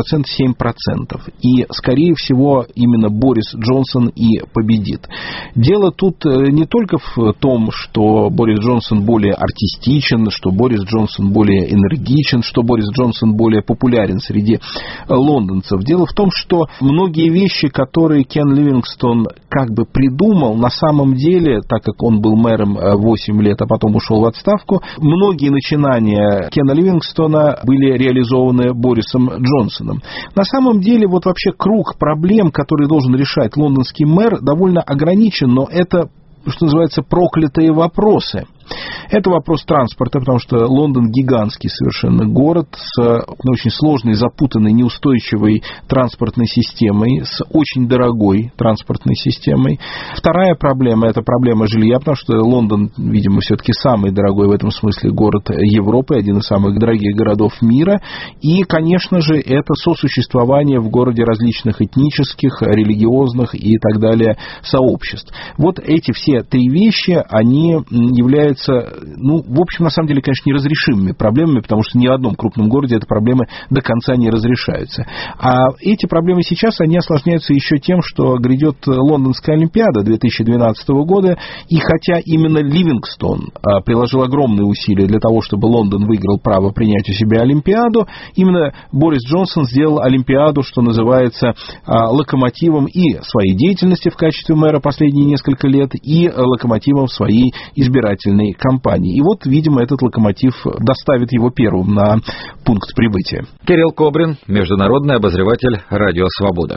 7%. И, скорее всего, именно Борис Джонсон и победит. Дело тут не только в том, что Борис Джонсон более артистичен, что Борис Джонсон более энергичен, что Борис Джонсон более популярен среди лондонцев. Дело в том, что многие вещи, которые Кен Ливингстон как бы придумал, на самом деле, так как он был мэром 8 лет, а потом ушел в отставку, многие начинания Кена Ливингстона были реализованы Борисом Джонсоном. На самом деле, вот вообще круг проблем, которые должен решать лондонский мэр, довольно ограничен, но это, что называется, проклятые вопросы. Это вопрос транспорта, потому что Лондон гигантский совершенно город с очень сложной, запутанной, неустойчивой транспортной системой, с очень дорогой транспортной системой. Вторая проблема – это проблема жилья, потому что Лондон, видимо, все-таки самый дорогой в этом смысле город Европы, один из самых дорогих городов мира. И, конечно же, это сосуществование в городе различных этнических, религиозных и так далее сообществ. Вот эти все три вещи, они являются являются, в общем, на самом деле, конечно, неразрешимыми проблемами, потому что ни в одном крупном городе эти проблемы до конца не разрешаются. А эти проблемы сейчас, они осложняются еще тем, что грядет Лондонская Олимпиада 2012 года, и хотя именно Ливингстон приложил огромные усилия для того, чтобы Лондон выиграл право принять у себя Олимпиаду, именно Борис Джонсон сделал Олимпиаду, что называется, локомотивом и своей деятельности в качестве мэра последние несколько лет, и локомотивом своей избирательной кампании. И вот, видимо, этот локомотив доставит его первым на пункт прибытия. Кирилл Кобрин, международный обозреватель «Радио Свобода».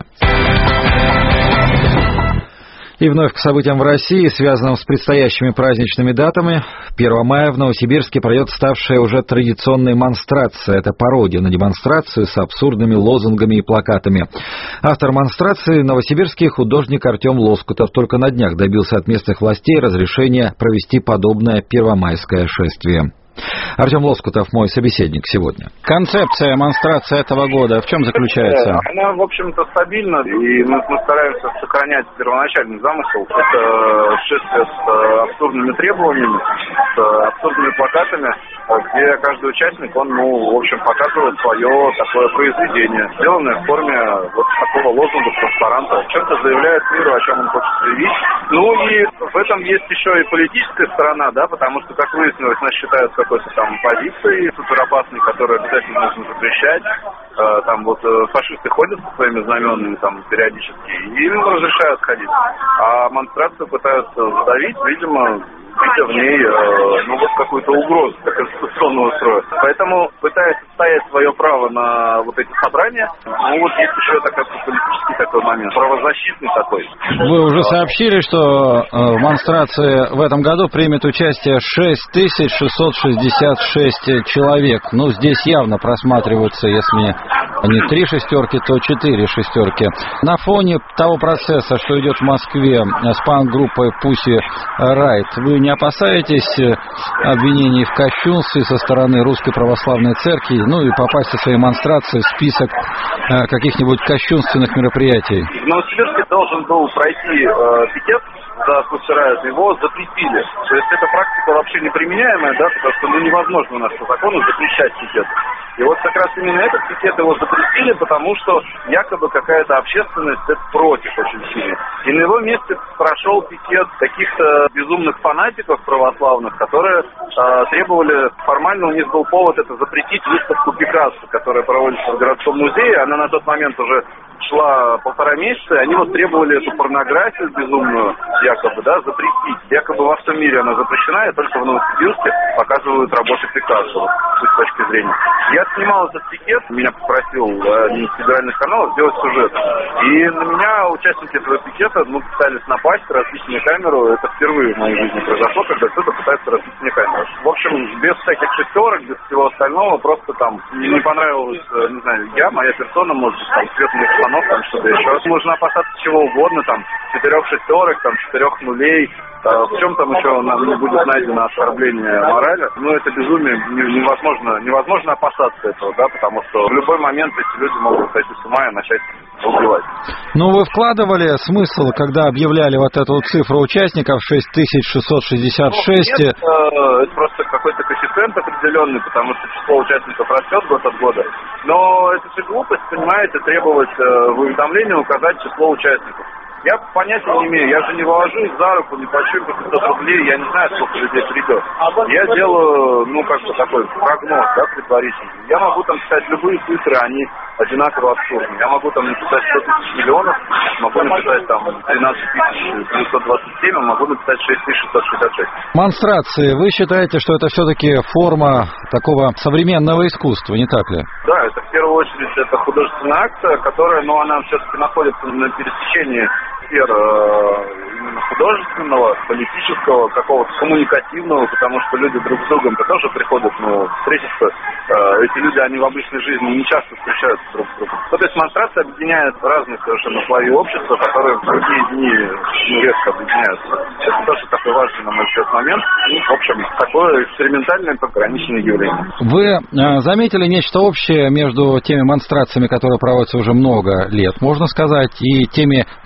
И вновь к событиям в России, связанным с предстоящими праздничными датами. 1 мая в Новосибирске пройдет ставшая уже традиционной монстрация. Это пародия на демонстрацию с абсурдными лозунгами и плакатами. Автор монстрации — новосибирский художник Артем Лоскутов. Только на днях добился от местных властей разрешения провести подобное первомайское шествие. Артем Лоскутов, мой собеседник сегодня. Концепция монстрации этого года в чем заключается? Она, в общем-то, стабильна, и мы стараемся сохранять первоначальный замысел. Это шествие с абсурдными требованиями, с абсурдными плакатами, где каждый участник, он, в общем, показывает свое такое произведение, сделанное в форме вот такого лозунга, транспаранта. Чем-то заявляет миру, о чем он хочет заявить. И в этом есть еще и политическая сторона, да, потому что, как выяснилось, нас считают какой-то там позицией суперопасной, которую обязательно нужно запрещать. Там вот фашисты ходят со своими знаменами там периодически, и им разрешают ходить. А монстрацию пытаются задавить, видимо, видя в ней вот какую-то угрозу конституционного строя. Поэтому, пытаясь отстоять свое право на вот эти собрания, есть еще такой политический такой момент, правозащитный такой. Вы уже сообщили, что в монстрации в этом году примет участие 6666 человек. Здесь явно просматриваются, если не 3 шестерки, то 4 шестерки. На фоне того процесса, что идет в Москве с панк-группой Pussy Riot, вы не опасаетесь обвинений в кощунстве со стороны Русской Православной Церкви, и попасть со своей монстрацией в список каких-нибудь кощунственных мероприятий? В Новосибирске должен был пройти пикет за Pussy Riot, его запретили. То есть эта практика вообще неприменяемая, да, потому что невозможно у нас по закону запрещать пикет. И вот как раз именно этот пикет его запретили, потому что якобы какая-то общественность это против очень сильно. И на его месте прошел пикет каких-то безумных фанатиков православных, которые требовали, формально у них был повод это запретить выставку Пикассо, которая проводится в городском музее. Она на тот момент уже шла 1,5 месяца, и они требовали эту порнографию безумную, якобы, запретить. Якобы во всем мире она запрещена, и только в Новосибирске показывают работы Пикассо, с их точки зрения. Я снимал этот пикет, меня попросил один из федеральных каналов сделать сюжет. И на меня участники этого пикета пытались напасть, разбить мне камеру. Это впервые в моей жизни произошло, когда кто-то пытается разбить мне камеру. В общем, без всяких шестерок, без всего остального, просто там не понравилось, не знаю, моя персона, может быть, там, цвет моих штанов, там что-то еще. Можно опасаться чего угодно, там, 4 шестерок, там, 4 нулей. В чем там еще нам не будет найдено оскорбление морали? Это безумие, невозможно опасаться этого, потому что в любой момент эти люди могут сойти с ума и начать убивать. Вы вкладывали смысл, когда объявляли вот эту цифру участников 6666? Нет, это просто какой-то коэффициент определенный, потому что число участников растет год от года. Но это все глупость, понимаете, требовать в уведомлении указать число участников. Я понятия не имею, я же не вывожу их за руку, не плачу 500 рублей, я не знаю, сколько людей придет. Я делаю, такой прогноз, предварительный. Я могу там писать любые цифры, они одинаково абсурдны. Я могу там написать 100 тысяч миллионов, могу написать там 13 927, а могу написать 6666. Монстрации, вы считаете, что это все-таки форма такого современного искусства, не так ли? Да, это в первую очередь это художественная акция, которая, она все-таки находится на пересечении сфер именно художественного, политического, какого-то коммуникативного, потому что люди друг с другом тоже приходят, встретиться. Эти люди, они в обычной жизни не часто встречаются друг с другом. То есть монстрация объединяет разных совершенно слои общества, которые в другие дни редко объединяются. Это тоже такой важный, на мой взгляд, момент. В общем, такое экспериментальное пограничное явление. Вы заметили нечто общее между теми монстрациями, которые проводятся уже много лет, можно сказать, и теми массовыми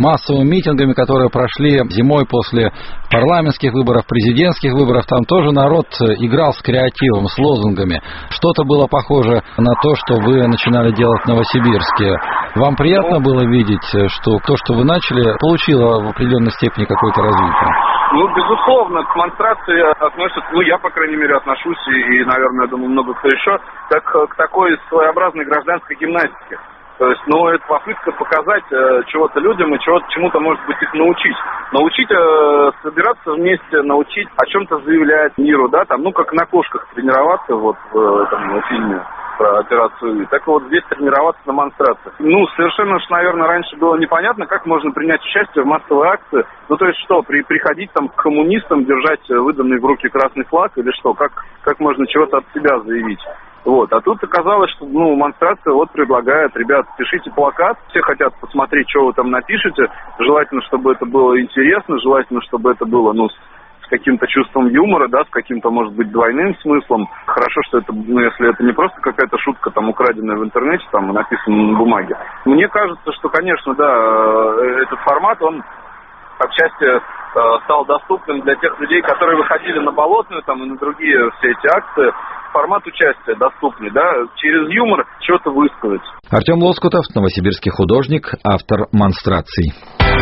митингами, которые прошли зимой после парламентских выборов, президентских выборов, там тоже народ играл с креативом, с лозунгами. Что-то было похоже на то, что вы начинали делать в Новосибирске. Вам приятно было видеть, что то, что вы начали, получило в определенной степени какое-то развитие? Безусловно, к демонстрации относятся, я, по крайней мере, отношусь, и, наверное, думаю, много кто еще, как к такой своеобразной гражданской гимнастике. То есть, это попытка показать чего-то людям и чему-то, может быть, их научить. Научить собираться вместе, научить о чем-то заявлять миру, да, там, как на кошках тренироваться, в фильме про операцию. Так вот здесь тренироваться на демонстрациях. Совершенно уж, наверное, раньше было непонятно, как можно принять участие в массовой акции. То есть что, приходить там к коммунистам, держать выданный в руки красный флаг или что? Как можно чего-то от себя заявить? А тут оказалось, что, демонстрация предлагает, ребят, пишите плакат, все хотят посмотреть, что вы там напишете, желательно, чтобы это было интересно, желательно, чтобы это было, с каким-то чувством юмора, да, с каким-то, может быть, двойным смыслом. Хорошо, что это, если это не просто какая-то шутка, там, украденная в интернете, там, написанная на бумаге. Мне кажется, что, конечно, да, этот формат, он отчасти стал доступным для тех людей, которые выходили на Болотную, там, и на другие все эти акции. Формат участия доступный, да, через юмор что-то высказать. Артем Лоскутов, новосибирский художник, автор «Монстраций».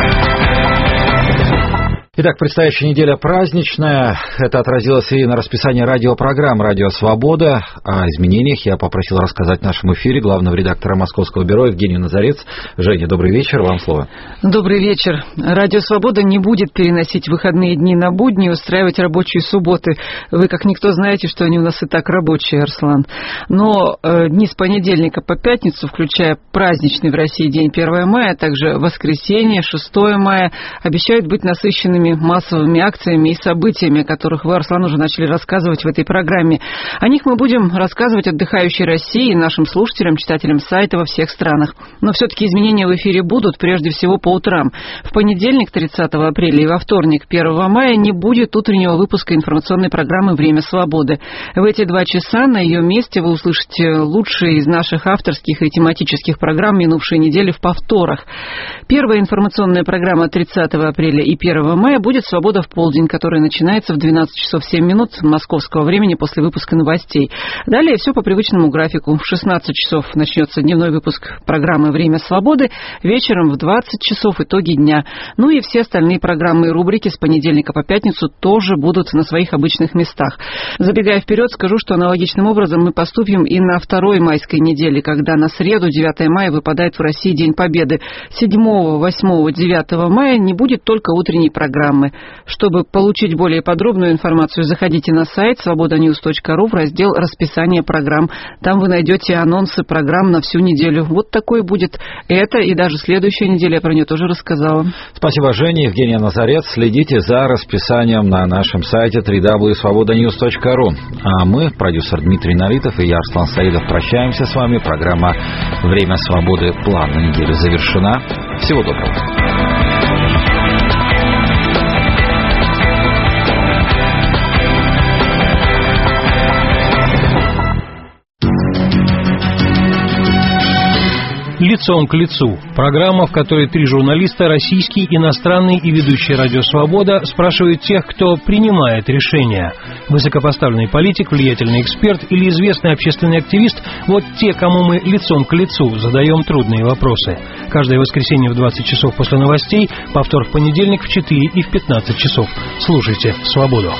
Итак, предстоящая неделя праздничная. Это отразилось и на расписании радиопрограмм «Радио Свобода». О изменениях я попросил рассказать в нашем эфире главного редактора Московского бюро Евгению Назарец. Женя, добрый вечер, вам слово. Добрый вечер. Радио Свобода не будет переносить выходные дни на будни и устраивать рабочие субботы. Вы, как никто, знаете, что они у нас и так рабочие, Арслан. Но дни с понедельника по пятницу, включая праздничный в России день 1 мая, а также воскресенье, 6 мая, обещают быть насыщенными массовыми акциями и событиями, о которых вы, Арслан, уже начали рассказывать в этой программе. О них мы будем рассказывать отдыхающей России и нашим слушателям, читателям сайта во всех странах. Но все-таки изменения в эфире будут, прежде всего, по утрам. В понедельник, 30 апреля, и во вторник, 1 мая, не будет утреннего выпуска информационной программы «Время свободы». В эти 2 часа на ее месте вы услышите лучшие из наших авторских и тематических программ минувшей недели в повторах. Первая информационная программа 30 апреля и 1 мая будет «Свобода в полдень», которая начинается в 12 часов 7 минут московского времени после выпуска новостей. Далее все по привычному графику. В 16 часов начнется дневной выпуск программы «Время свободы», вечером в 20 часов итоги дня. И все остальные программы и рубрики с понедельника по пятницу тоже будут на своих обычных местах. Забегая вперед, скажу, что аналогичным образом мы поступим и на 2 майской неделе, когда на среду, 9 мая, выпадает в России День Победы. 7, 8, 9 мая не будет только утренней программы. Чтобы получить более подробную информацию, заходите на сайт svobodanews.ru в раздел «Расписание программ». Там вы найдете анонсы программ на всю неделю. Вот такой будет это и даже следующая неделя, я про нее тоже рассказала. Спасибо, Женя. Евгения Назарец. Следите за расписанием на нашем сайте www.svobodanews.ru. А мы, продюсер Дмитрий Налитов и я, Арслан Саидов, прощаемся с вами. Программа «Время свободы» план на неделю завершена. Всего доброго. «Лицом к лицу» – программа, в которой 3 журналиста, российский, иностранный и ведущий «Радио Свобода», спрашивают тех, кто принимает решения. Высокопоставленный политик, влиятельный эксперт или известный общественный активист – вот те, кому мы лицом к лицу задаем трудные вопросы. Каждое воскресенье в 20 часов после новостей, повтор в понедельник в 4 и в 15 часов. Слушайте «Свободу».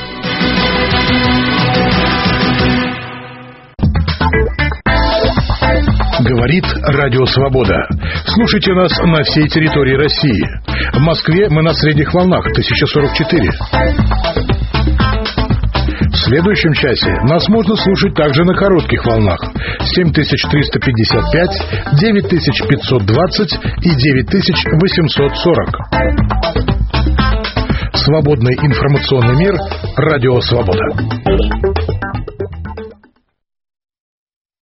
Говорит Радио Свобода. Слушайте нас на всей территории России. В Москве мы на средних волнах 1044. В следующем часе нас можно слушать также на коротких волнах 7355, 9520 и 9840. Свободный информационный мир. Радио Свобода.